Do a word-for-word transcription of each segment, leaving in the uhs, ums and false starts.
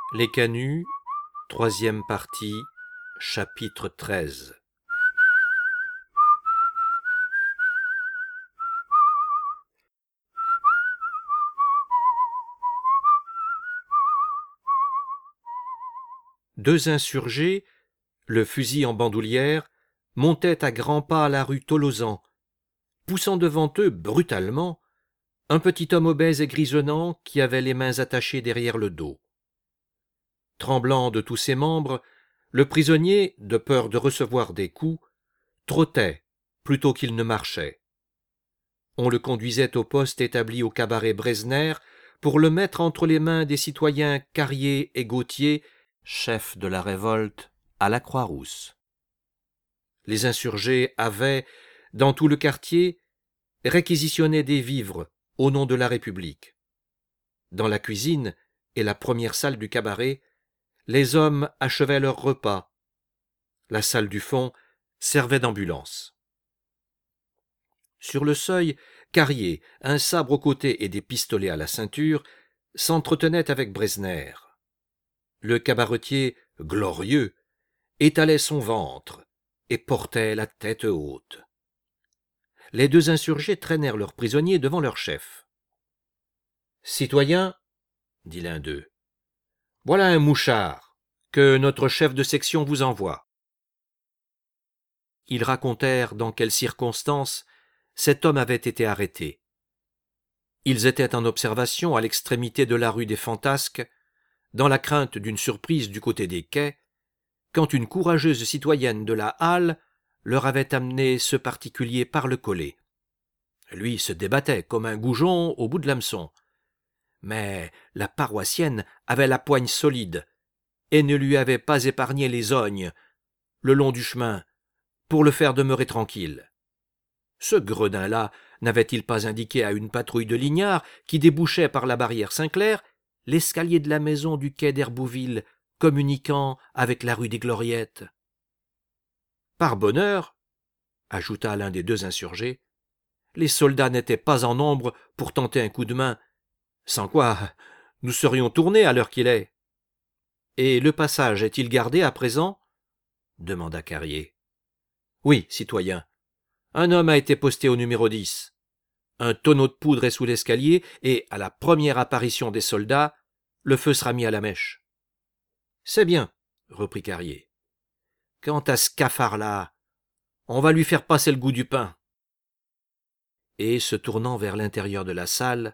Les Canuts, troisième partie, chapitre treize. Deux insurgés, le fusil en bandoulière, montaient à grands pas à la rue Tolosan, poussant devant eux brutalement un petit homme obèse et grisonnant qui avait les mains attachées derrière le dos. Tremblant de tous ses membres, le prisonnier, de peur de recevoir des coups, trottait plutôt qu'il ne marchait. On le conduisait au poste établi au cabaret Bresner pour le mettre entre les mains des citoyens Carrier et Gautier, chefs de la révolte, à la Croix-Rousse. Les insurgés avaient, dans tout le quartier, réquisitionné des vivres au nom de la République. Dans la cuisine et la première salle du cabaret, les hommes achevaient leur repas. La salle du fond servait d'ambulance. Sur le seuil, Carrier, un sabre au côté et des pistolets à la ceinture, s'entretenait avec Bresner. Le cabaretier, glorieux, étalait son ventre et portait la tête haute. Les deux insurgés traînèrent leurs prisonniers devant leur chef. « Citoyens, dit l'un d'eux, voilà un mouchard que notre chef de section vous envoie. » Ils racontèrent dans quelles circonstances cet homme avait été arrêté. Ils étaient en observation à l'extrémité de la rue des Fantasques, dans la crainte d'une surprise du côté des quais, quand une courageuse citoyenne de la Halle leur avait amené ce particulier par le collet. Lui se débattait comme un goujon au bout de l'hameçon. Mais la paroissienne avait la poigne solide et ne lui avait pas épargné les ognes le long du chemin pour le faire demeurer tranquille. Ce gredin-là n'avait-il pas indiqué à une patrouille de lignards qui débouchait par la barrière Saint-Clair l'escalier de la maison du quai d'Herbouville communiquant avec la rue des Gloriettes? Par bonheur, ajouta l'un des deux insurgés, les soldats n'étaient pas en nombre pour tenter un coup de main, sans quoi nous serions tournés à l'heure qu'il est. Et le passage est-il gardé à présent? Demanda Carrier. Oui, citoyen. Un homme a été posté au numéro dix. Un tonneau de poudre est sous l'escalier et, à la première apparition des soldats, le feu sera mis à la mèche. C'est bien, reprit Carrier. Quant à ce cafard-là, on va lui faire passer le goût du pain. Et, se tournant vers l'intérieur de la salle,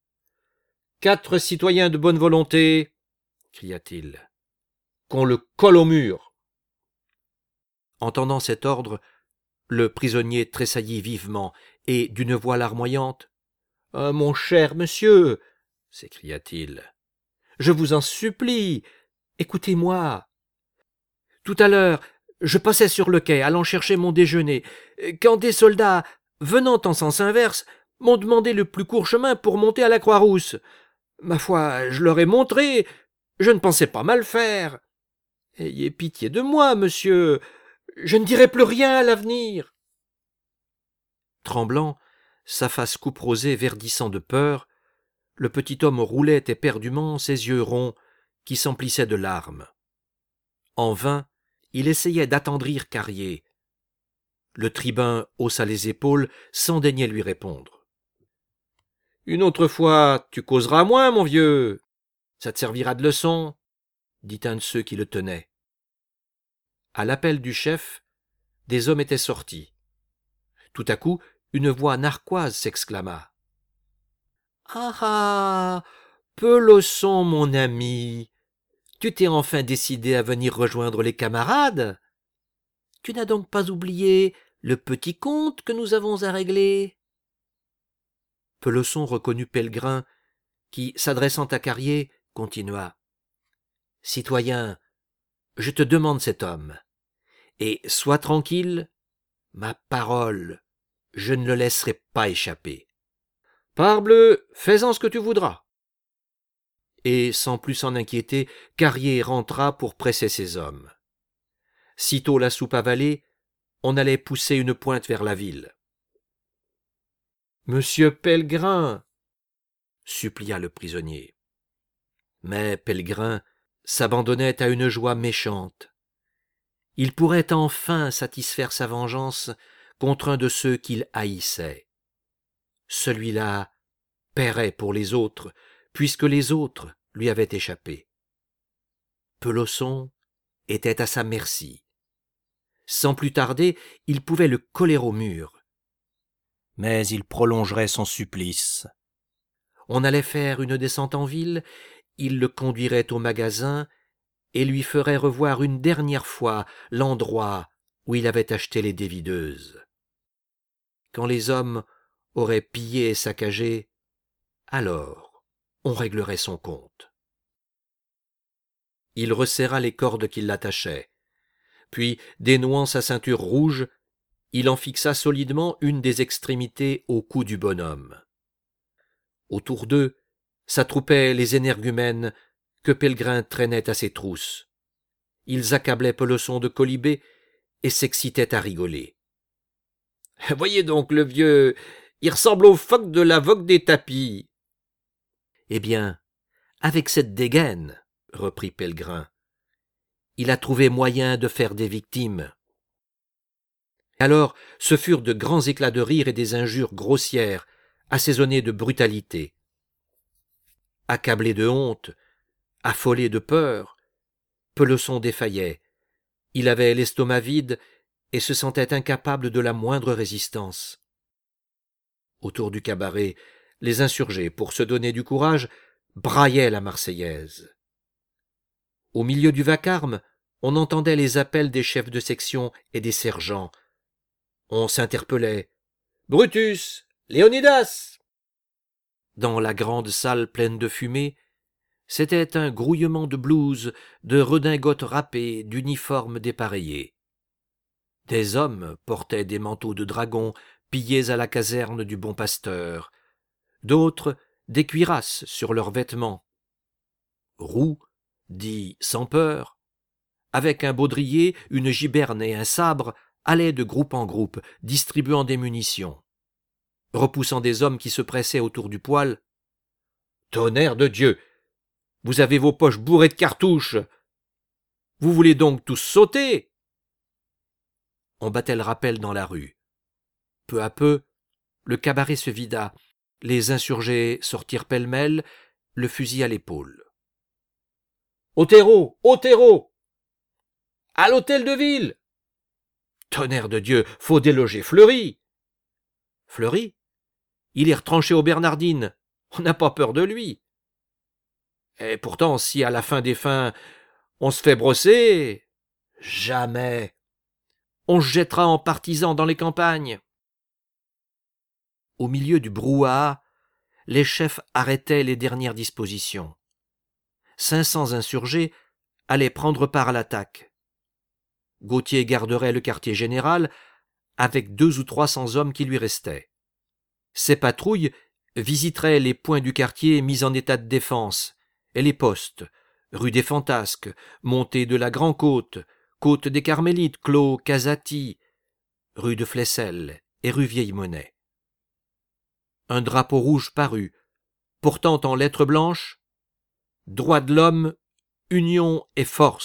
quatre citoyens de bonne volonté, cria-t-il, qu'on le colle au mur. Entendant cet ordre, le prisonnier tressaillit vivement et, d'une voix larmoyante, « Ah, mon cher monsieur, s'écria-t-il, je vous en supplie, écoutez-moi. Tout à l'heure, je passais sur le quai allant chercher mon déjeuner, quand des soldats, venant en sens inverse, m'ont demandé le plus court chemin pour monter à la Croix-Rousse. Ma foi, je leur ai montré, je ne pensais pas mal faire. Ayez pitié de moi, monsieur, je ne dirai plus rien à l'avenir. » Tremblant, sa face couperosée verdissant de peur, le petit homme roulait éperdument ses yeux ronds qui s'emplissaient de larmes. En vain, il essayait d'attendrir Carrier. Le tribun haussa les épaules sans daigner lui répondre. « Une autre fois, tu causeras moins, mon vieux. Ça te servira de leçon, » dit un de ceux qui le tenaient. À l'appel du chef, des hommes étaient sortis. Tout à coup, une voix narquoise s'exclama. « Ah ah, Peloson, mon ami, tu t'es enfin décidé à venir rejoindre les camarades? Tu n'as donc pas oublié le petit compte que nous avons à régler? » Peloson reconnut Pellegrin, qui, s'adressant à Carrier, continua. « Citoyen, je te demande cet homme, et sois tranquille, ma parole, je ne le laisserai pas échapper. »« Parbleu, fais-en ce que tu voudras. » Et, sans plus s'en inquiéter, Carrier rentra pour presser ses hommes. Sitôt la soupe avalée, on allait pousser une pointe vers la ville. « Monsieur Pellegrin !» supplia le prisonnier. Mais Pellegrin s'abandonnait à une joie méchante. Il pourrait enfin satisfaire sa vengeance contre un de ceux qu'il haïssait. Celui-là paierait pour les autres, puisque les autres lui avaient échappé. Peloson était à sa merci. Sans plus tarder, il pouvait le coller au mur. Mais il prolongerait son supplice. On allait faire une descente en ville, il le conduirait au magasin et lui ferait revoir une dernière fois l'endroit où il avait acheté les dévideuses. Quand les hommes auraient pillé et saccagé, alors on réglerait son compte. Il resserra les cordes qui l'attachaient, puis, dénouant sa ceinture rouge, il en fixa solidement une des extrémités au cou du bonhomme. Autour d'eux s'attroupaient les énergumènes que Pellegrin traînait à ses trousses. Ils accablaient Peloson de quolibets et s'excitaient à rigoler. « Voyez donc le vieux, il ressemble au phoque de la vogue des tapis. » « Eh bien, avec cette dégaine, reprit Pellegrin, il a trouvé moyen de faire des victimes. » Alors ce furent de grands éclats de rire et des injures grossières, assaisonnées de brutalité. Accablé de honte, affolé de peur, Peloson défaillait. Il avait l'estomac vide et se sentait incapable de la moindre résistance. Autour du cabaret, les insurgés, pour se donner du courage, braillaient la Marseillaise. Au milieu du vacarme, on entendait les appels des chefs de section et des sergents. On s'interpellait. « Brutus! Léonidas !» Dans la grande salle pleine de fumée, c'était un grouillement de blouses, de redingotes râpées, d'uniformes dépareillés. Des hommes portaient des manteaux de dragon pillés à la caserne du Bon Pasteur, d'autres des cuirasses sur leurs vêtements. Roux, dit sans peur, avec un baudrier, une giberne et un sabre, allait de groupe en groupe, distribuant des munitions. Repoussant des hommes qui se pressaient autour du poêle. « Tonnerre de Dieu! Vous avez vos poches bourrées de cartouches! Vous voulez donc tous sauter ?» On battait le rappel dans la rue. Peu à peu, le cabaret se vida, les insurgés sortirent pêle-mêle, le fusil à l'épaule. « Au terreau! Au terreau! À l'hôtel de ville! Tonnerre de Dieu, faut déloger Fleury! Fleury? Il est retranché aux Bernardines, on n'a pas peur de lui. Et pourtant, si à la fin des fins, on se fait brosser, jamais. On se jettera en partisan dans les campagnes. » Au milieu du brouhaha, les chefs arrêtaient les dernières dispositions. Cinq cents insurgés allaient prendre part à l'attaque. Gauthier garderait le quartier général avec deux ou trois cents hommes qui lui restaient. Ces patrouilles visiteraient les points du quartier mis en état de défense et les postes, rue des Fantasques, montée de la Grand-Côte, côte des Carmélites, clos Casati, rue de Flesselles et rue Vieille-Monnaie. Un drapeau rouge parut, portant en lettres blanches « Droits de l'homme, union et force ».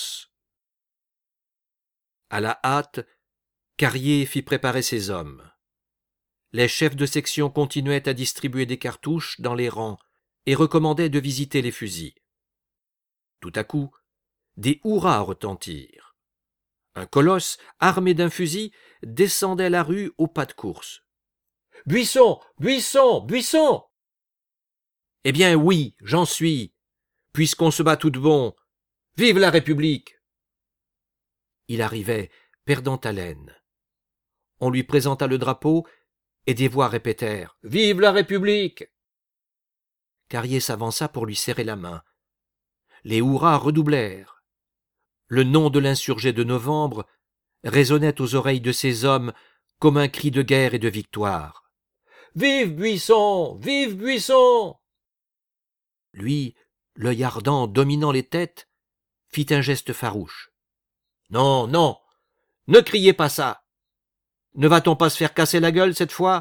À la hâte, Carrier fit préparer ses hommes. Les chefs de section continuaient à distribuer des cartouches dans les rangs et recommandaient de visiter les fusils. Tout à coup, des hurrahs retentirent. Un colosse, armé d'un fusil, descendait la rue au pas de course. « Buisson! Buisson! Buisson !»« Eh bien oui, j'en suis, puisqu'on se bat tout de bon. Vive la République !» Il arrivait, perdant haleine. On lui présenta le drapeau, et des voix répétèrent « Vive la République !» Carrier s'avança pour lui serrer la main. Les hurrahs redoublèrent. Le nom de l'insurgé de novembre résonnait aux oreilles de ces hommes comme un cri de guerre et de victoire. « Vive Buisson! Vive Buisson !» Lui, l'œil ardent dominant les têtes, fit un geste farouche. « Non, non, ne criez pas ça! Ne va-t-on pas se faire casser la gueule cette fois ?»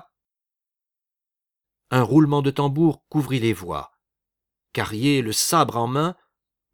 Un roulement de tambour couvrit les voix. Carrier, le sabre en main,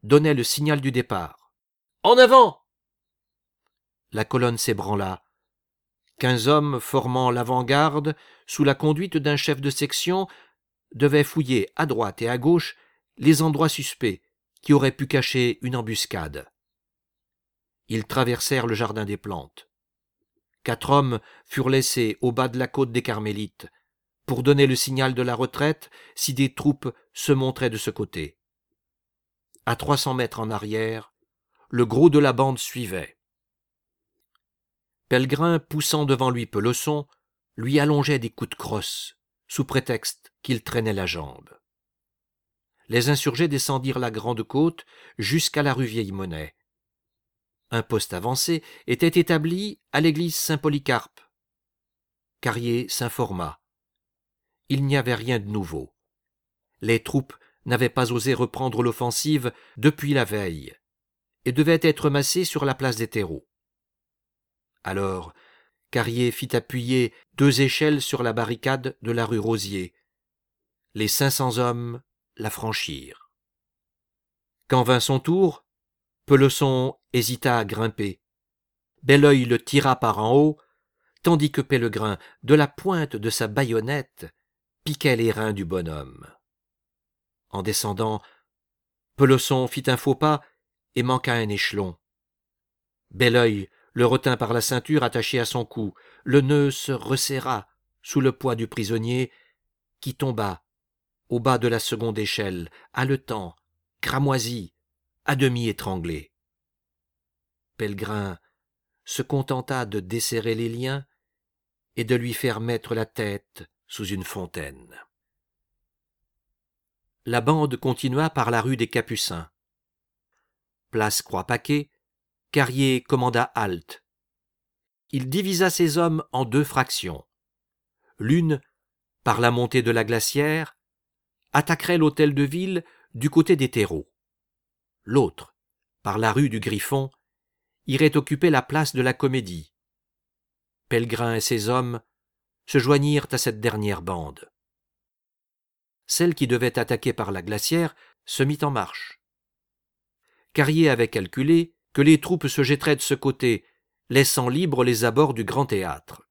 donnait le signal du départ. « En avant !» La colonne s'ébranla. Quinze hommes formant l'avant-garde, sous la conduite d'un chef de section, devaient fouiller à droite et à gauche les endroits suspects qui auraient pu cacher une embuscade. Ils traversèrent le jardin des plantes. Quatre hommes furent laissés au bas de la côte des Carmélites pour donner le signal de la retraite si des troupes se montraient de ce côté. À trois cents mètres en arrière, le gros de la bande suivait. Pellegrin, poussant devant lui Peloson, lui allongeait des coups de crosse, sous prétexte qu'il traînait la jambe. Les insurgés descendirent la grande côte jusqu'à la rue Vieille-Monnaie. Un poste avancé était établi à l'église Saint-Polycarpe. Carrier s'informa. Il n'y avait rien de nouveau. Les troupes n'avaient pas osé reprendre l'offensive depuis la veille et devaient être massées sur la place des terreaux. Alors, Carrier fit appuyer deux échelles sur la barricade de la rue Rosier. Les cinq cents hommes la franchirent. Quand vint son tour, Peloson hésita à grimper. Belleuil le tira par en haut, tandis que Pellegrin, de la pointe de sa baïonnette, piquait les reins du bonhomme. En descendant, Peloson fit un faux pas et manqua un échelon. Belleuil le retint par la ceinture attachée à son cou. Le nœud se resserra sous le poids du prisonnier, qui tomba au bas de la seconde échelle, haletant, cramoisi, à demi étranglé. Pellegrin se contenta de desserrer les liens et de lui faire mettre la tête sous une fontaine. La bande continua par la rue des Capucins. Place Croix-Paquet, Carrier commanda halte. Il divisa ses hommes en deux fractions. L'une, par la montée de la Glacière, attaquerait l'hôtel de ville du côté des terreaux. L'autre, par la rue du Griffon, irait occuper la place de la Comédie. Pellegrin et ses hommes se joignirent à cette dernière bande. Celle qui devait attaquer par la Glacière se mit en marche. Carrier avait calculé que les troupes se jetteraient de ce côté, laissant libres les abords du Grand Théâtre.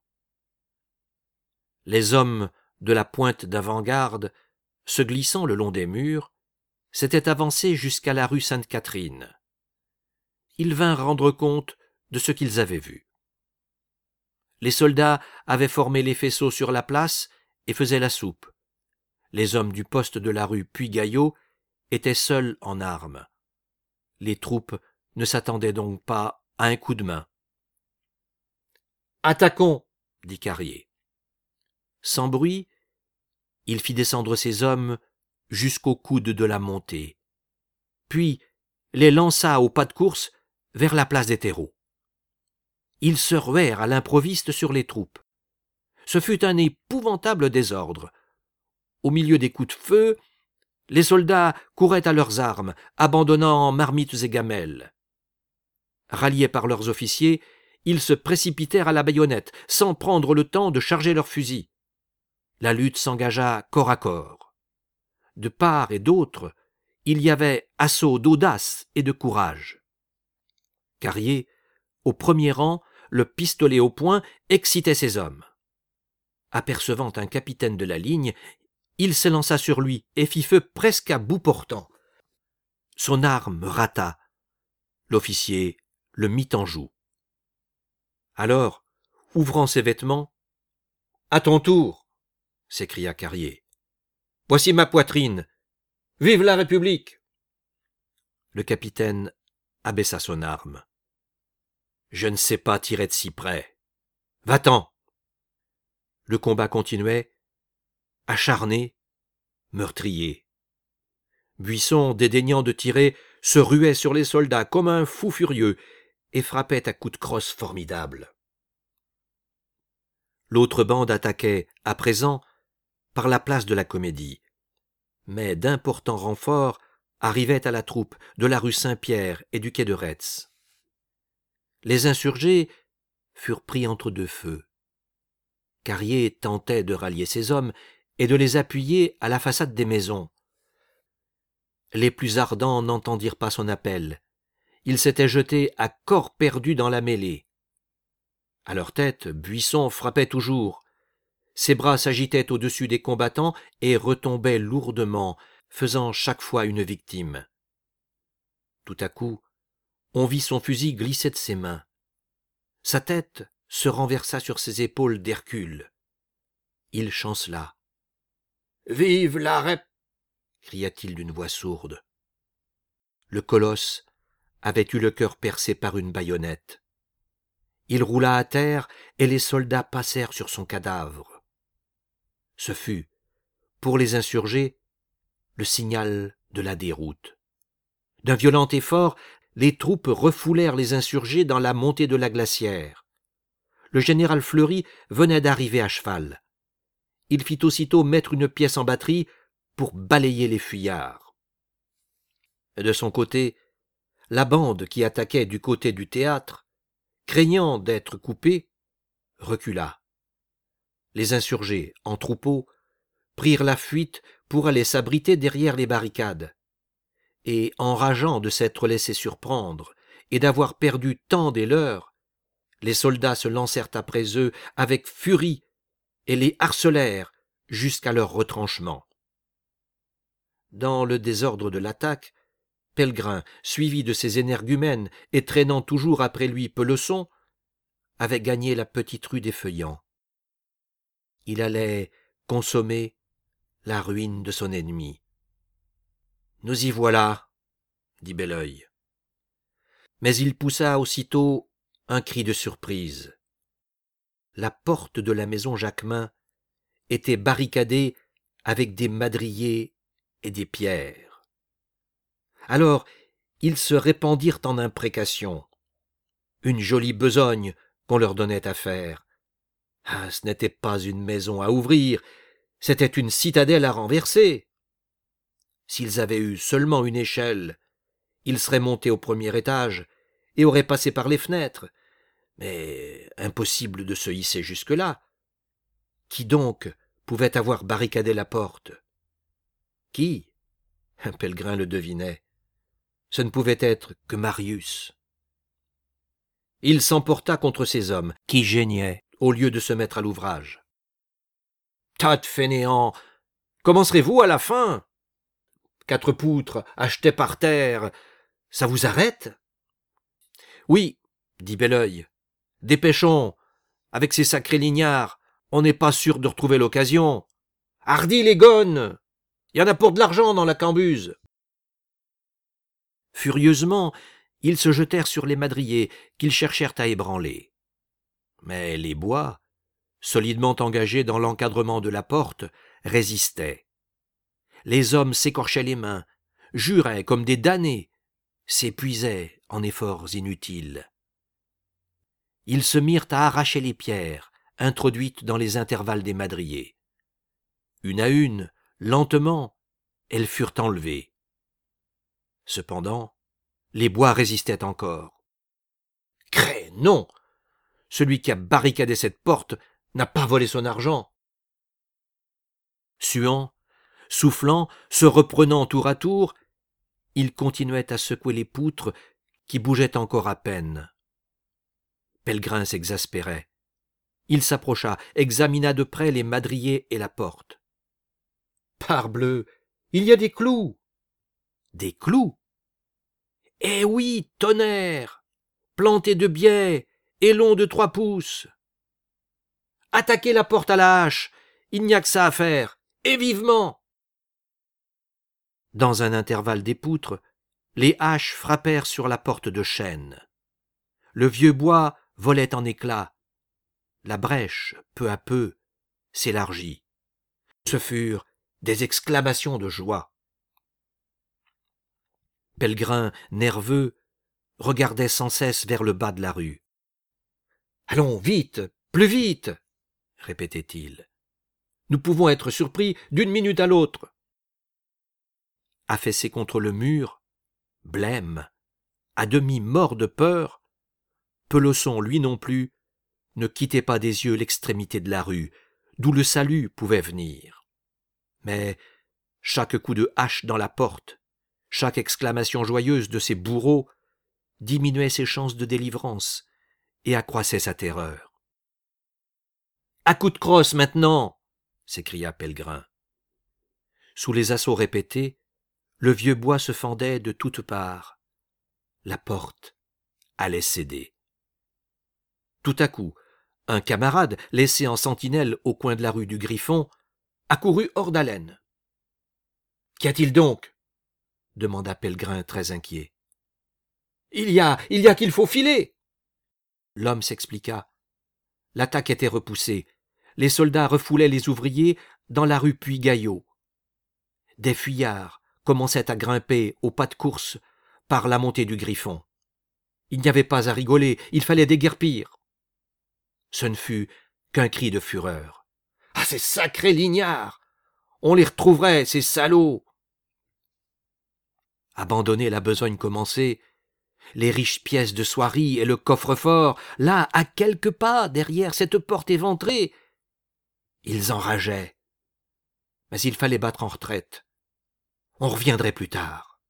Les hommes de la pointe d'avant-garde, se glissant le long des murs, s'étaient avancés jusqu'à la rue Sainte-Catherine. Ils vinrent rendre compte de ce qu'ils avaient vu. Les soldats avaient formé les faisceaux sur la place et faisaient la soupe. Les hommes du poste de la rue Puy-Gaillot étaient seuls en armes. Les troupes ne s'attendaient donc pas à un coup de main. « Attaquons !» dit Carrier. Sans bruit, il fit descendre ses hommes jusqu'au coude de la montée, puis les lança au pas de course vers la place des terreaux. Ils se ruèrent à l'improviste sur les troupes. Ce fut un épouvantable désordre. Au milieu des coups de feu, les soldats couraient à leurs armes, abandonnant marmites et gamelles. Ralliés par leurs officiers, ils se précipitèrent à la baïonnette, sans prendre le temps de charger leurs fusils. La lutte s'engagea corps à corps. De part et d'autre, il y avait assaut d'audace et de courage. Carrier, au premier rang, le pistolet au poing, excitait ses hommes. Apercevant un capitaine de la ligne, il s'élança sur lui et fit feu presque à bout portant. Son arme rata. L'officier le mit en joue. Alors, ouvrant ses vêtements, « À ton tour !» s'écria Carrier. « Voici ma poitrine. Vive la République !» Le capitaine abaissa son arme. « Je ne sais pas tirer de si près. Va-t'en !» Le combat continuait, acharné, meurtrier. Buisson, dédaignant de tirer, se ruait sur les soldats comme un fou furieux et frappait à coups de crosse formidables. L'autre bande attaquait, à présent, par la place de la Comédie. Mais d'importants renforts arrivaient à la troupe de la rue Saint-Pierre et du quai de Retz. Les insurgés furent pris entre deux feux. Carrier tentait de rallier ses hommes et de les appuyer à la façade des maisons. Les plus ardents n'entendirent pas son appel. Ils s'étaient jetés à corps perdu dans la mêlée. À leur tête, Buisson frappait toujours. Ses bras s'agitaient au-dessus des combattants et retombaient lourdement, faisant chaque fois une victime. Tout à coup, on vit son fusil glisser de ses mains. Sa tête se renversa sur ses épaules d'Hercule. Il chancela. « Vive la Rép !» cria-t-il d'une voix sourde. Le colosse avait eu le cœur percé par une baïonnette. Il roula à terre et les soldats passèrent sur son cadavre. Ce fut, pour les insurgés, le signal de la déroute. D'un violent effort, les troupes refoulèrent les insurgés dans la montée de la glacière. Le général Fleury venait d'arriver à cheval. Il fit aussitôt mettre une pièce en batterie pour balayer les fuyards. De son côté, la bande qui attaquait du côté du théâtre, craignant d'être coupée, recula. Les insurgés, en troupeau, prirent la fuite pour aller s'abriter derrière les barricades. Et, enrageant de s'être laissés surprendre et d'avoir perdu tant des leurs, les soldats se lancèrent après eux avec furie et les harcelèrent jusqu'à leur retranchement. Dans le désordre de l'attaque, Pellegrin, suivi de ses énergumènes et traînant toujours après lui Peloson, avait gagné la petite rue des Feuillants. Il allait consommer la ruine de son ennemi. « Nous y voilà !» dit Belleuil. Mais il poussa aussitôt un cri de surprise. La porte de la maison Jacquemin était barricadée avec des madriers et des pierres. Alors ils se répandirent en imprécations. Une jolie besogne qu'on leur donnait à faire. Ah, ce n'était pas une maison à ouvrir, c'était une citadelle à renverser. S'ils avaient eu seulement une échelle, ils seraient montés au premier étage et auraient passé par les fenêtres. Mais impossible de se hisser jusque-là. Qui donc pouvait avoir barricadé la porte? Qui? Pellegrin le devinait. Ce ne pouvait être que Marius. Il s'emporta contre ces hommes qui geignaient au lieu de se mettre à l'ouvrage. « Tas de fainéants! Commencerez-vous à la fin? Quatre poutres achetées par terre, ça vous arrête? » « Oui, dit Belleuil. Dépêchons, avec ces sacrés lignards, on n'est pas sûr de retrouver l'occasion. Hardi les gones! Il y en a pour de l'argent dans la cambuse. » Furieusement, ils se jetèrent sur les madriers qu'ils cherchèrent à ébranler. Mais les bois, solidement engagés dans l'encadrement de la porte, résistaient. Les hommes s'écorchaient les mains, juraient comme des damnés, s'épuisaient en efforts inutiles. Ils se mirent à arracher les pierres, introduites dans les intervalles des madriers. Une à une, lentement, elles furent enlevées. Cependant, les bois résistaient encore. « Crénom! Celui qui a barricadé cette porte n'a pas volé son argent. » Suant, soufflant, se reprenant tour à tour, il continuait à secouer les poutres qui bougeaient encore à peine. Pellegrin s'exaspérait. Il s'approcha, examina de près les madriers et la porte. « Parbleu, il y a des clous !»« Des clous ?»« Eh oui, tonnerre, plantés de biais et longs de trois pouces. »« Attaquez la porte à la hache, il n'y a que ça à faire, et vivement !» Dans un intervalle des poutres, les haches frappèrent sur la porte de chêne. Le vieux bois volait en éclats. La brèche, peu à peu, s'élargit. Ce furent des exclamations de joie. Pellegrin, nerveux, regardait sans cesse vers le bas de la rue. « Allons, vite, plus vite !» répétait-il. « Nous pouvons être surpris d'une minute à l'autre. » Affaissé contre le mur, blême, à demi mort de peur, Peloson, lui non plus, ne quittait pas des yeux l'extrémité de la rue, d'où le salut pouvait venir. Mais chaque coup de hache dans la porte, Chaque exclamation joyeuse de ses bourreaux diminuait ses chances de délivrance et accroissait sa terreur. « À coups de crosse maintenant !» s'écria Pellegrin. Sous les assauts répétés, le vieux bois se fendait de toutes parts. La porte allait céder. Tout à coup, un camarade, laissé en sentinelle au coin de la rue du Griffon, accourut hors d'haleine. « Qu'y a-t-il donc ?» demanda Pellegrin très inquiet. « Il y a, il y a qu'il faut filer !» L'homme s'expliqua. L'attaque était repoussée. Les soldats refoulaient les ouvriers dans la rue Puy-Gaillot. Des fuyards commençaient à grimper au pas de course par la montée du Griffon. Il n'y avait pas à rigoler, il fallait déguerpir. Ce ne fut qu'un cri de fureur. « Ah, ces sacrés lignards ! On les retrouverait, ces salauds !» Abandonner la besogne commencée, les riches pièces de soierie et le coffre-fort, là, à quelques pas, derrière cette porte éventrée, ils enrageaient. Mais il fallait battre en retraite. On reviendrait plus tard.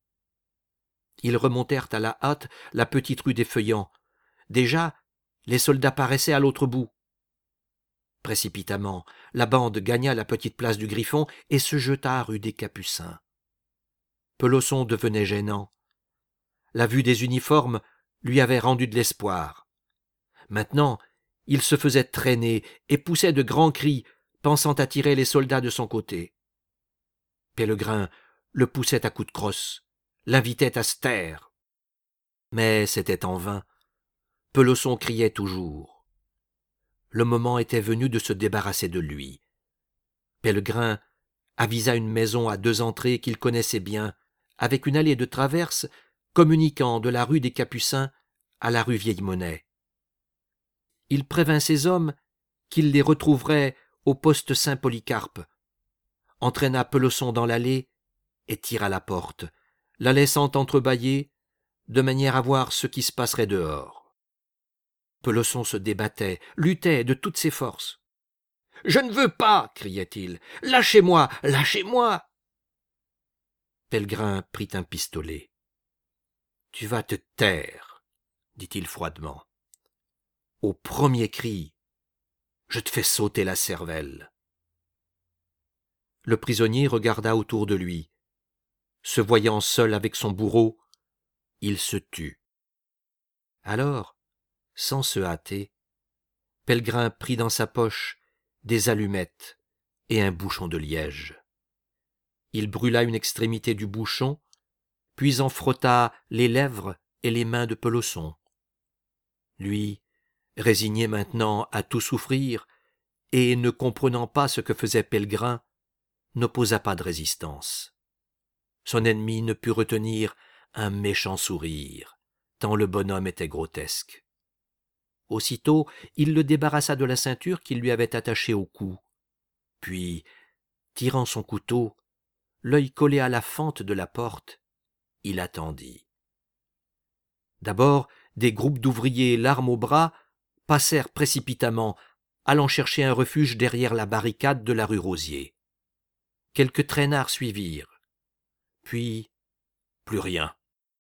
Ils remontèrent à la hâte la petite rue des Feuillants. Déjà, les soldats paraissaient à l'autre bout. Précipitamment, la bande gagna la petite place du Griffon et se jeta rue des Capucins. Peloson devenait gênant. La vue des uniformes lui avait rendu de l'espoir. Maintenant, il se faisait traîner et poussait de grands cris, pensant attirer les soldats de son côté. Pellegrin le poussait à coups de crosse, l'invitait à se taire. Mais c'était en vain. Peloson criait toujours. Le moment était venu de se débarrasser de lui. Pellegrin avisa une maison à deux entrées qu'il connaissait bien, avec une allée de traverse communiquant de la rue des Capucins à la rue Vieille-Monnaie. Il prévint ses hommes qu'il les retrouverait au poste Saint-Polycarpe, entraîna Peloson dans l'allée et tira la porte, la laissant entrebâillée, de manière à voir ce qui se passerait dehors. Peloson se débattait, luttait de toutes ses forces. « Je ne veux pas !» criait-il. « Lâchez-moi, lâchez-moi !» Pellegrin prit un pistolet. « Tu vas te taire, » dit-il froidement. « Au premier cri, je te fais sauter la cervelle. » Le prisonnier regarda autour de lui. Se voyant seul avec son bourreau, il se tut. Alors, sans se hâter, Pellegrin prit dans sa poche des allumettes et un bouchon de liège. Il brûla une extrémité du bouchon, puis en frotta les lèvres et les mains de Peloson. Lui, résigné maintenant à tout souffrir, et ne comprenant pas ce que faisait Pellegrin, n'opposa pas de résistance. Son ennemi ne put retenir un méchant sourire, tant le bonhomme était grotesque. Aussitôt, il le débarrassa de la ceinture qu'il lui avait attachée au cou. Puis, tirant son couteau, l'œil collé à la fente de la porte, il attendit. D'abord, des groupes d'ouvriers, l'arme au bras, passèrent précipitamment, allant chercher un refuge derrière la barricade de la rue Rosier. Quelques traînards suivirent. Puis, plus rien.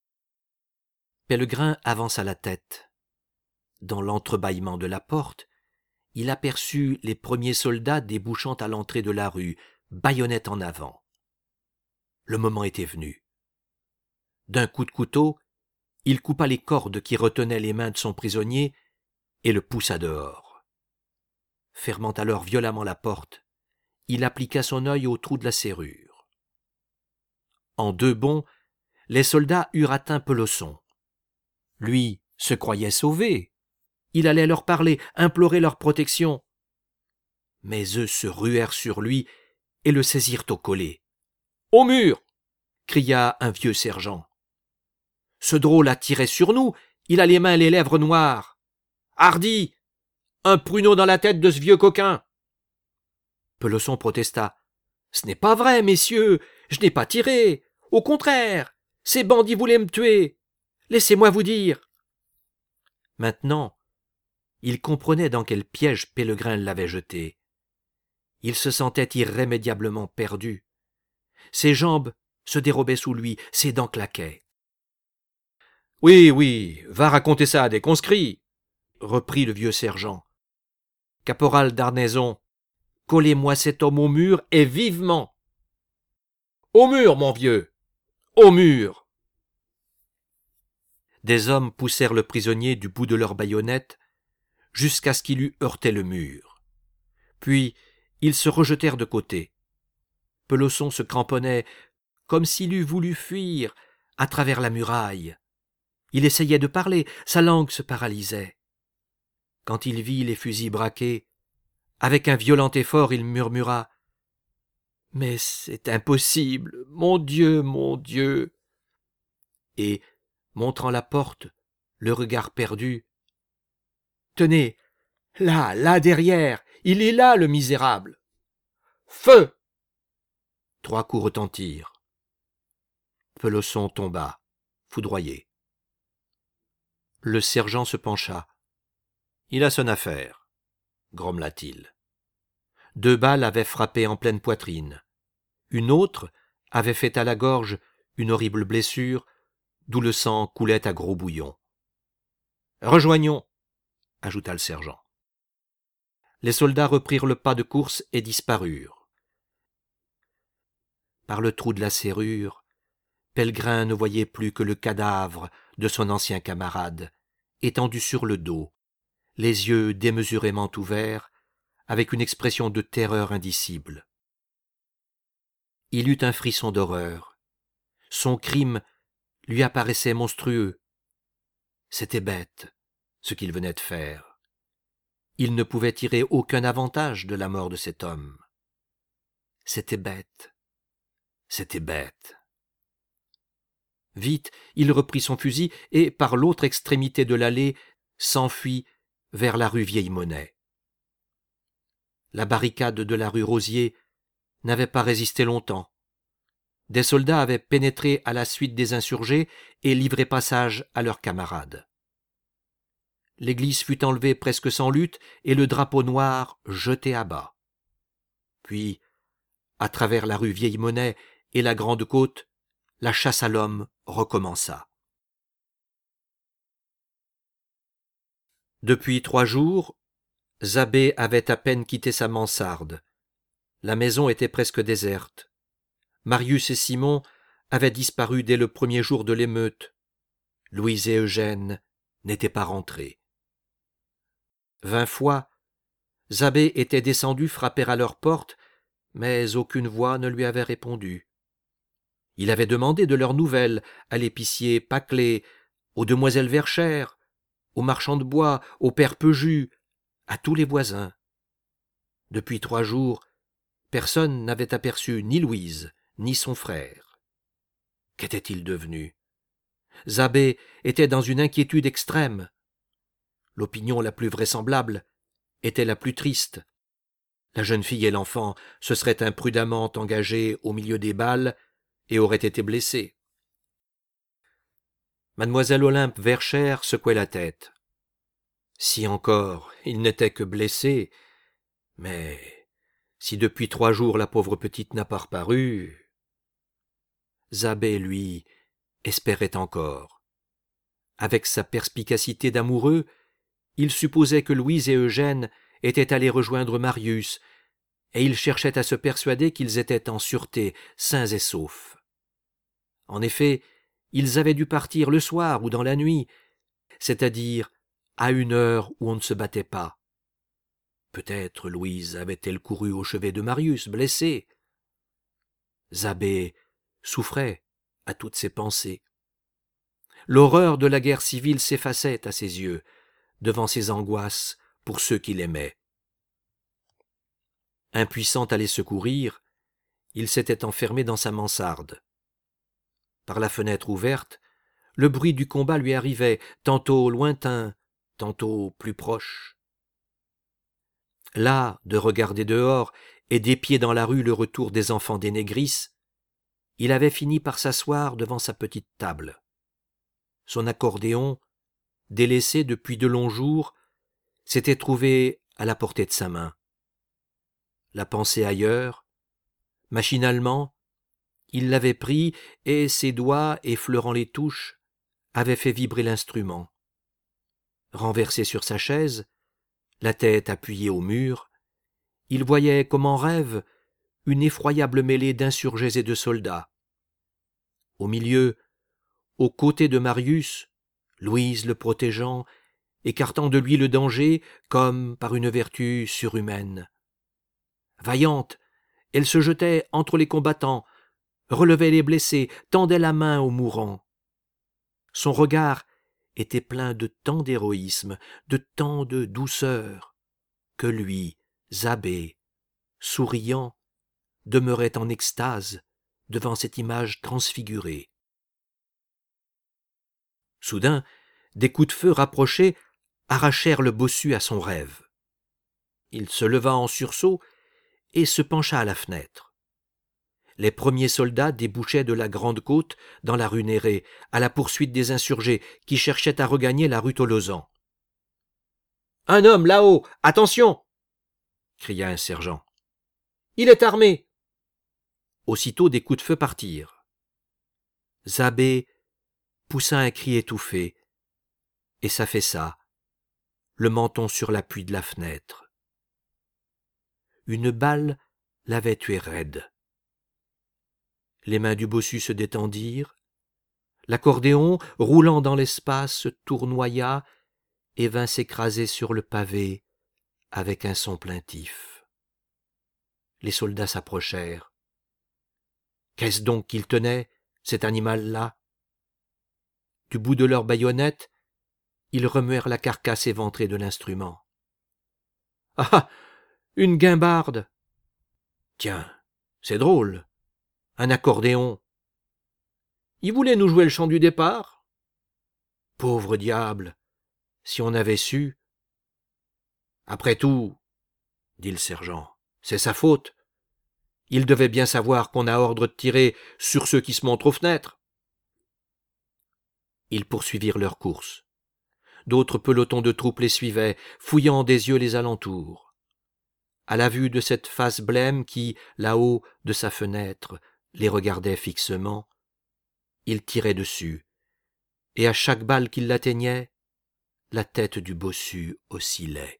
Pellegrin avança la tête. Dans l'entrebâillement de la porte, il aperçut les premiers soldats débouchant à l'entrée de la rue, baïonnette en avant. Le moment était venu. D'un coup de couteau, il coupa les cordes qui retenaient les mains de son prisonnier et le poussa dehors. Fermant alors violemment la porte, il appliqua son œil au trou de la serrure. En deux bonds, les soldats eurent atteint Peloson. Lui se croyait sauvé. Il allait leur parler, implorer leur protection. Mais eux se ruèrent sur lui et le saisirent au collet. « Au mur !» cria un vieux sergent. Ce drôle a tiré sur nous, il a les mains et les lèvres noires. Hardi ! Un pruneau dans la tête de ce vieux coquin ! Peloson protesta. « Ce n'est pas vrai, messieurs, je n'ai pas tiré. Au contraire, ces bandits voulaient me tuer. Laissez-moi vous dire. » Maintenant, il comprenait dans quel piège Pellegrin l'avait jeté. Il se sentait irrémédiablement perdu. Ses jambes se dérobait sous lui, ses dents claquaient. « Oui, oui, va raconter ça à des conscrits, » reprit le vieux sergent. « Caporal d'Arnaison, collez-moi cet homme au mur, et vivement. »« Au mur, mon vieux, au mur !» Des hommes poussèrent le prisonnier du bout de leurs baïonnettes jusqu'à ce qu'il eût heurté le mur. Puis ils se rejetèrent de côté. Peloson se cramponnait comme s'il eût voulu fuir à travers la muraille. Il essayait de parler, sa langue se paralysait. Quand il vit les fusils braqués, avec un violent effort, il murmura « Mais c'est impossible, mon Dieu, mon Dieu !» Et, montrant la porte, le regard perdu, « Tenez, là, là derrière, il est là, le misérable !»« Feu !» Trois coups retentirent. Peloson tomba, foudroyé. Le sergent se pencha. « Il a son affaire », grommela-t-il. Deux balles avaient frappé en pleine poitrine. Une autre avait fait à la gorge une horrible blessure, d'où le sang coulait à gros bouillons. « Rejoignons », ajouta le sergent. Les soldats reprirent le pas de course et disparurent. Par le trou de la serrure, Pellegrin ne voyait plus que le cadavre de son ancien camarade, étendu sur le dos, les yeux démesurément ouverts, avec une expression de terreur indicible. Il eut un frisson d'horreur. Son crime lui apparaissait monstrueux. C'était bête, ce qu'il venait de faire. Il ne pouvait tirer aucun avantage de la mort de cet homme. C'était bête, c'était bête. Vite, il reprit son fusil et, par l'autre extrémité de l'allée, s'enfuit vers la rue Vieille-Monnaie. La barricade de la rue Rosier n'avait pas résisté longtemps. Des soldats avaient pénétré à la suite des insurgés et livré passage à leurs camarades. L'église fut enlevée presque sans lutte et le drapeau noir jeté à bas. Puis, à travers la rue Vieille-Monnaie et la Grande Côte, la chasse à l'homme recommença. Depuis trois jours, Zabé avait à peine quitté sa mansarde. La maison était presque déserte. Marius et Simon avaient disparu dès le premier jour de l'émeute. Louise et Eugène n'étaient pas rentrés. Vingt fois, Zabé était descendu frapper à leur porte, mais aucune voix ne lui avait répondu. Il avait demandé de leurs nouvelles à l'épicier Paclet, aux demoiselles Verchères, aux marchands de bois, au père Peuju, à tous les voisins. Depuis trois jours, personne n'avait aperçu ni Louise, ni son frère. Qu'était-il devenu? Zabé était dans une inquiétude extrême. L'opinion la plus vraisemblable était la plus triste. La jeune fille et l'enfant se seraient imprudemment engagés au milieu des balles et auraient été blessés. Mademoiselle Olympe Verchères secouait la tête. Si encore il n'était que blessé, mais si depuis trois jours la pauvre petite n'a pas reparu... Zabé, lui, espérait encore. Avec sa perspicacité d'amoureux, il supposait que Louise et Eugène étaient allés rejoindre Marius, et il cherchait à se persuader qu'ils étaient en sûreté, sains et saufs. En effet, ils avaient dû partir le soir ou dans la nuit, c'est-à-dire à une heure où on ne se battait pas. Peut-être Louise avait-elle couru au chevet de Marius, blessée. Zabé souffrait à toutes ces pensées. L'horreur de la guerre civile s'effaçait à ses yeux, devant ses angoisses pour ceux qu'il aimait. Impuissant à les secourir, il s'était enfermé dans sa mansarde. Par la fenêtre ouverte, le bruit du combat lui arrivait, tantôt lointain, tantôt plus proche. Là, de regarder dehors et d'épier dans la rue le retour des enfants des négrisses, il avait fini par s'asseoir devant sa petite table. Son accordéon, délaissé depuis de longs jours, s'était trouvé à la portée de sa main. La pensée ailleurs, machinalement, Il l'avait pris, et ses doigts, effleurant les touches, avaient fait vibrer l'instrument. Renversé sur sa chaise, la tête appuyée au mur, il voyait comme en rêve une effroyable mêlée d'insurgés et de soldats. Au milieu, aux côtés de Marius, Louise le protégeant, écartant de lui le danger comme par une vertu surhumaine. Vaillante, elle se jetait entre les combattants, relevait les blessés, tendait la main aux mourants. Son regard était plein de tant d'héroïsme, de tant de douceur, que lui, Zabé, souriant, demeurait en extase devant cette image transfigurée. Soudain, des coups de feu rapprochés arrachèrent le bossu à son rêve. Il se leva en sursaut et se pencha à la fenêtre. Les premiers soldats débouchaient de la grande côte dans la rue Néré, à la poursuite des insurgés qui cherchaient à regagner la rue Tolosan. « Un homme, là-haut, attention !» cria un sergent. « Il est armé !» Aussitôt des coups de feu partirent. Zabé poussa un cri étouffé et s'affaissa, le menton sur l'appui de la fenêtre. Une balle l'avait tué raide. Les mains du bossu se détendirent, l'accordéon, roulant dans l'espace, tournoya et vint s'écraser sur le pavé avec un son plaintif. Les soldats s'approchèrent. Qu'est-ce donc qu'il tenait, cet animal-là? Du bout de leurs baïonnettes, ils remuèrent la carcasse éventrée de l'instrument. « Ah! Une guimbarde! Tiens, c'est drôle! Un accordéon! Il voulait nous jouer le chant du départ? Pauvre diable! Si on avait su... » Après tout, dit le sergent, c'est sa faute. Il devait bien savoir qu'on a ordre de tirer sur ceux qui se montrent aux fenêtres. Ils poursuivirent leur course. D'autres pelotons de troupes les suivaient, fouillant des yeux les alentours. À la vue de cette face blême qui, là-haut de sa fenêtre, les regardait fixement, il tirait dessus, et à chaque balle qui l'atteignait, la tête du bossu oscillait.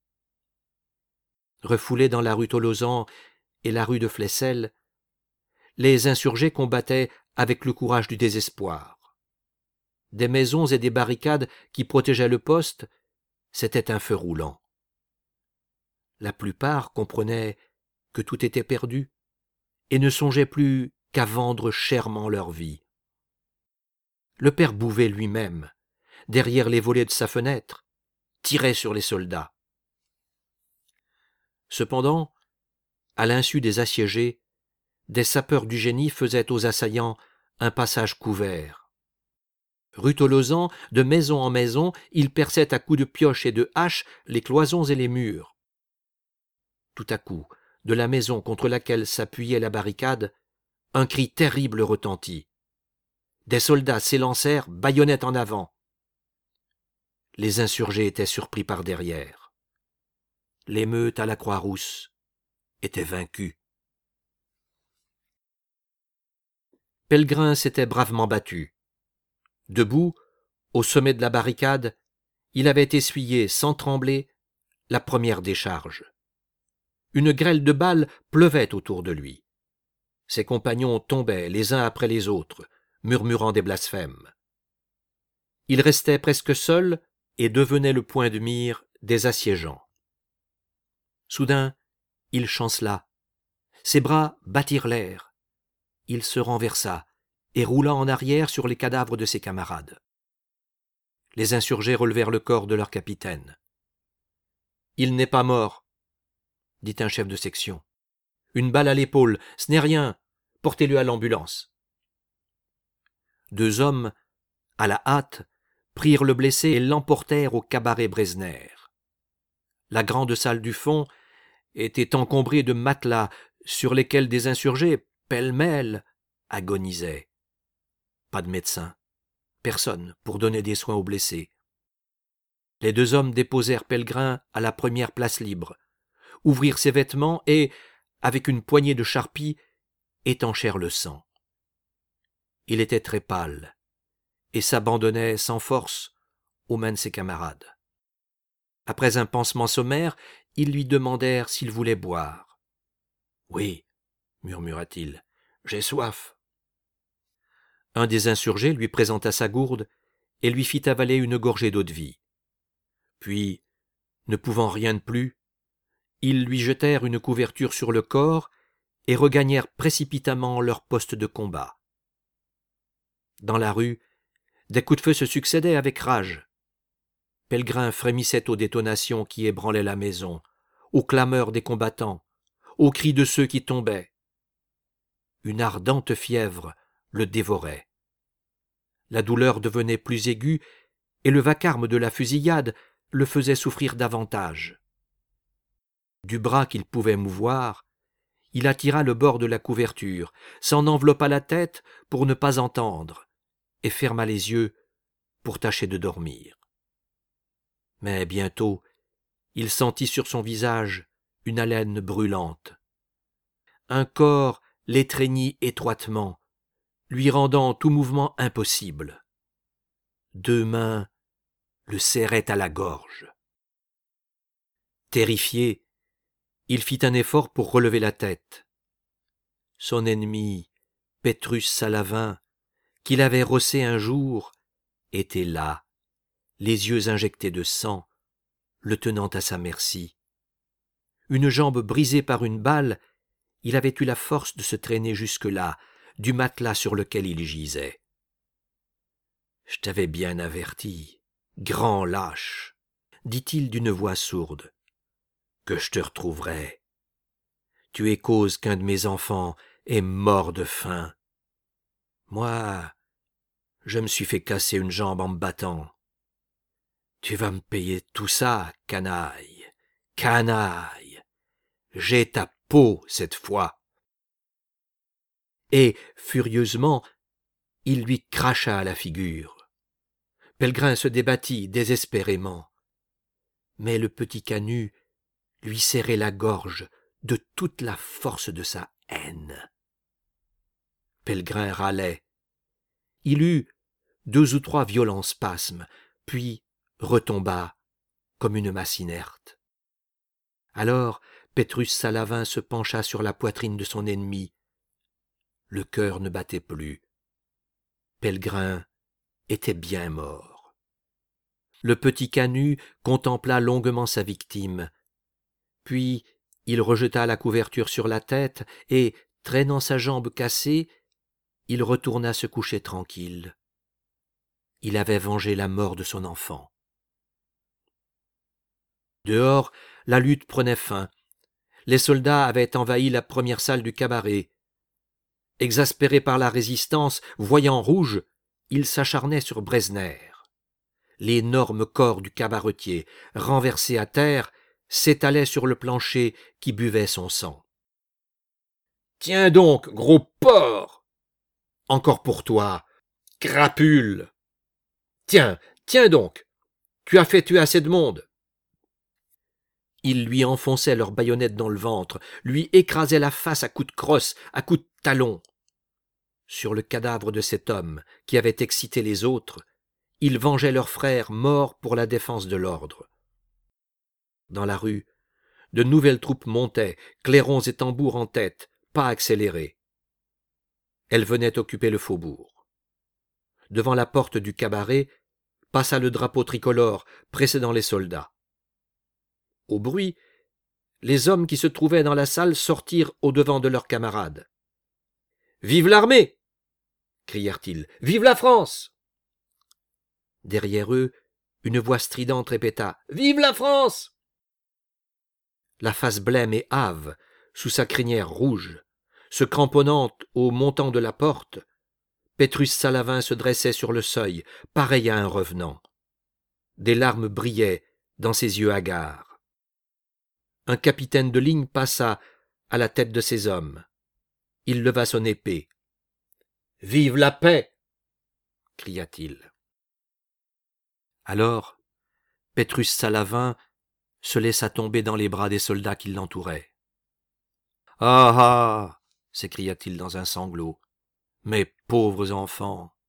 Refoulés dans la rue Tolosan et la rue de Flesselles, les insurgés combattaient avec le courage du désespoir. Des maisons et des barricades qui protégeaient le poste, c'était un feu roulant. La plupart comprenaient que tout était perdu et ne songeaient plus qu'à vendre chèrement leur vie. Le père Bouvet lui-même, derrière les volets de sa fenêtre, tirait sur les soldats. Cependant, à l'insu des assiégés, des sapeurs du génie faisaient aux assaillants un passage couvert. Rue Tolosan, de maison en maison, ils perçaient à coups de pioche et de hache les cloisons et les murs. Tout à coup, de la maison contre laquelle s'appuyait la barricade, un cri terrible retentit. Des soldats s'élancèrent, baïonnettes en avant. Les insurgés étaient surpris par derrière. L'émeute à la Croix-Rousse était vaincue. Pellegrin s'était bravement battu. Debout, au sommet de la barricade, il avait essuyé, sans trembler, la première décharge. Une grêle de balles pleuvait autour de lui. Ses compagnons tombaient les uns après les autres, murmurant des blasphèmes. Il restait presque seul et devenait le point de mire des assiégeants. Soudain, il chancela. Ses bras battirent l'air. Il se renversa et roula en arrière sur les cadavres de ses camarades. Les insurgés relevèrent le corps de leur capitaine. « Il n'est pas mort, » dit un chef de section. « Une balle à l'épaule, ce n'est rien, portez-le à l'ambulance. » Deux hommes, à la hâte, prirent le blessé et l'emportèrent au cabaret Bresner. La grande salle du fond était encombrée de matelas sur lesquels des insurgés, pêle-mêle, agonisaient. Pas de médecin, personne pour donner des soins aux blessés. Les deux hommes déposèrent Pellegrin à la première place libre, ouvrirent ses vêtements et, avec une poignée de charpie, étanchèrent le sang. Il était très pâle et s'abandonnait sans force aux mains de ses camarades. Après un pansement sommaire, ils lui demandèrent s'il voulait boire. « Oui, » murmura-t-il, « j'ai soif. » Un des insurgés lui présenta sa gourde et lui fit avaler une gorgée d'eau-de-vie. Puis, ne pouvant rien de plus, ils lui jetèrent une couverture sur le corps et regagnèrent précipitamment leur poste de combat. Dans la rue, des coups de feu se succédaient avec rage. Pellegrin frémissait aux détonations qui ébranlaient la maison, aux clameurs des combattants, aux cris de ceux qui tombaient. Une ardente fièvre le dévorait. La douleur devenait plus aiguë et le vacarme de la fusillade le faisait souffrir davantage. Du bras qu'il pouvait mouvoir, il attira le bord de la couverture, s'en enveloppa la tête pour ne pas entendre, et ferma les yeux pour tâcher de dormir. Mais bientôt, il sentit sur son visage une haleine brûlante. Un corps l'étreignit étroitement, lui rendant tout mouvement impossible. Deux mains le serraient à la gorge. Terrifié, il fit un effort pour relever la tête. Son ennemi, Pétrus Salavin, qu'il avait rossé un jour, était là, les yeux injectés de sang, le tenant à sa merci. Une jambe brisée par une balle, il avait eu la force de se traîner jusque-là, du matelas sur lequel il gisait. « Je t'avais bien averti, grand lâche, » dit-il d'une voix sourde, « que je te retrouverais. Tu es cause qu'un de mes enfants est mort de faim. Moi, je me suis fait casser une jambe en me battant. Tu vas me payer tout ça, canaille, canaille. J'ai ta peau cette fois. » Et, furieusement, il lui cracha à la figure. Pellegrin se débattit désespérément. Mais le petit Canut lui serrait la gorge de toute la force de sa haine. Pellegrin râlait. Il eut deux ou trois violents spasmes, puis retomba comme une masse inerte. Alors Pétrus Salavin se pencha sur la poitrine de son ennemi. Le cœur ne battait plus. Pellegrin était bien mort. Le petit Canut contempla longuement sa victime. Puis il rejeta la couverture sur la tête et, traînant sa jambe cassée, il retourna se coucher tranquille. Il avait vengé la mort de son enfant. Dehors, la lutte prenait fin. Les soldats avaient envahi la première salle du cabaret. Exaspérés par la résistance, voyant rouge, ils s'acharnaient sur Bresner. L'énorme corps du cabaretier, renversé à terre, s'étalait sur le plancher qui buvait son sang. « Tiens donc, gros porc ! Encore pour toi, crapule ! Tiens, tiens donc, tu as fait tuer assez de monde !» Ils lui enfonçaient leurs baïonnettes dans le ventre, lui écrasaient la face à coups de crosse, à coups de talon. Sur le cadavre de cet homme qui avait excité les autres, ils vengeaient leurs frères morts pour la défense de l'ordre. Dans la rue, de nouvelles troupes montaient, clairons et tambours en tête, pas accélérés. Elles venaient occuper le faubourg. Devant la porte du cabaret, passa le drapeau tricolore précédant les soldats. Au bruit, les hommes qui se trouvaient dans la salle sortirent au-devant de leurs camarades. « Vive l'armée !» crièrent-ils. « Vive la France !» Derrière eux, une voix stridente répéta « Vive la France !» La face blême et hâve, sous sa crinière rouge, se cramponnant au montant de la porte, Pétrus Salavin se dressait sur le seuil, pareil à un revenant. Des larmes brillaient dans ses yeux hagards. Un capitaine de ligne passa à la tête de ses hommes. Il leva son épée. « Vive la paix !» cria-t-il. Alors, Pétrus Salavin se laissa tomber dans les bras des soldats qui l'entouraient. « Ah ah !» s'écria-t-il dans un sanglot. Mes pauvres enfants,